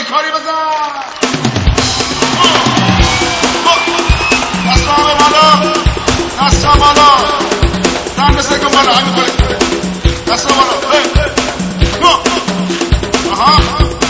بیکاری بزن. دستا بالا، دستا بالا، دست کن بالا، همین کاری دستا بالا. آها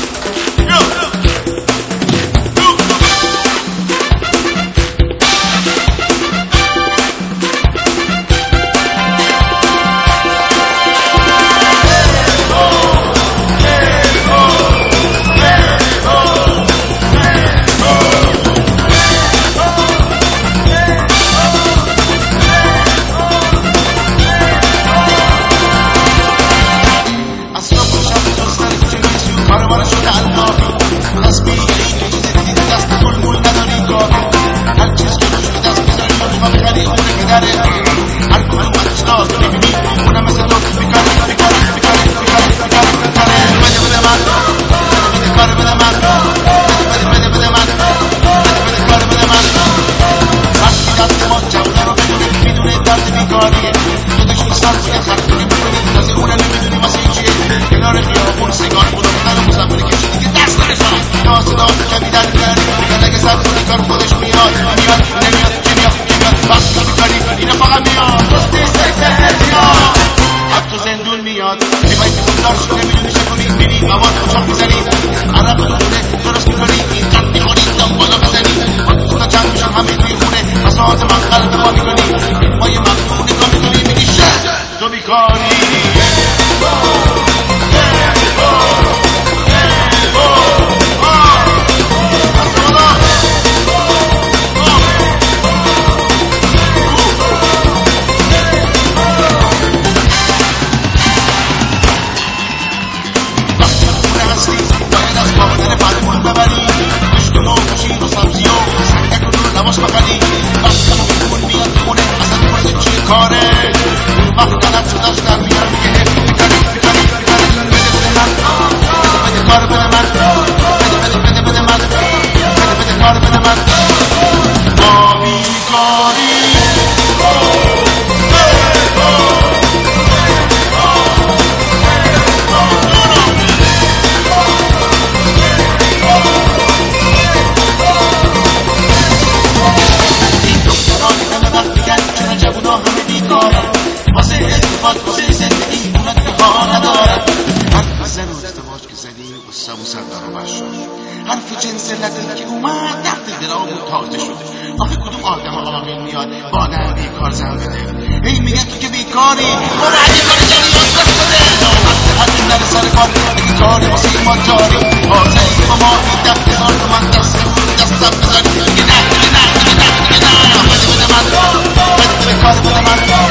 حرف جنس لذتی که اومد درد دلامون تازه شده. آخه کدوم آدم عاقل میاد با آدم بیکار زن بده؟ هی میگه تو که بیکاری برو اگه کار جانی دست بده. حتی در سر کار اگه کاری واسه ما جاری حاضر با ما این دفت هزار تومن دستم بزنی. دیگه نه بده من بده کار بده من